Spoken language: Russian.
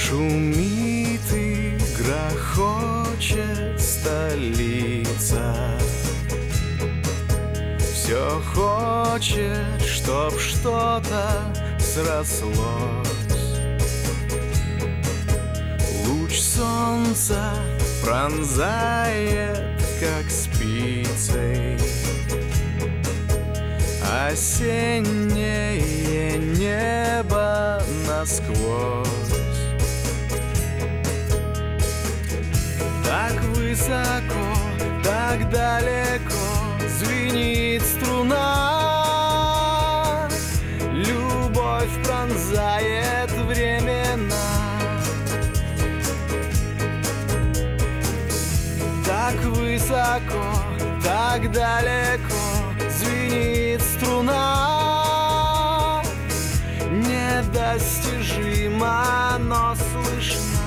Шумит и грохочет столица, все хочет, чтоб что-то срослось. Луч солнца пронзает, как спицей, осеннее небо насквозь. Так высоко, так далеко звенит струна, любовь пронзает времена. Так высоко, так далеко звенит струна, недостижимо, но слышно.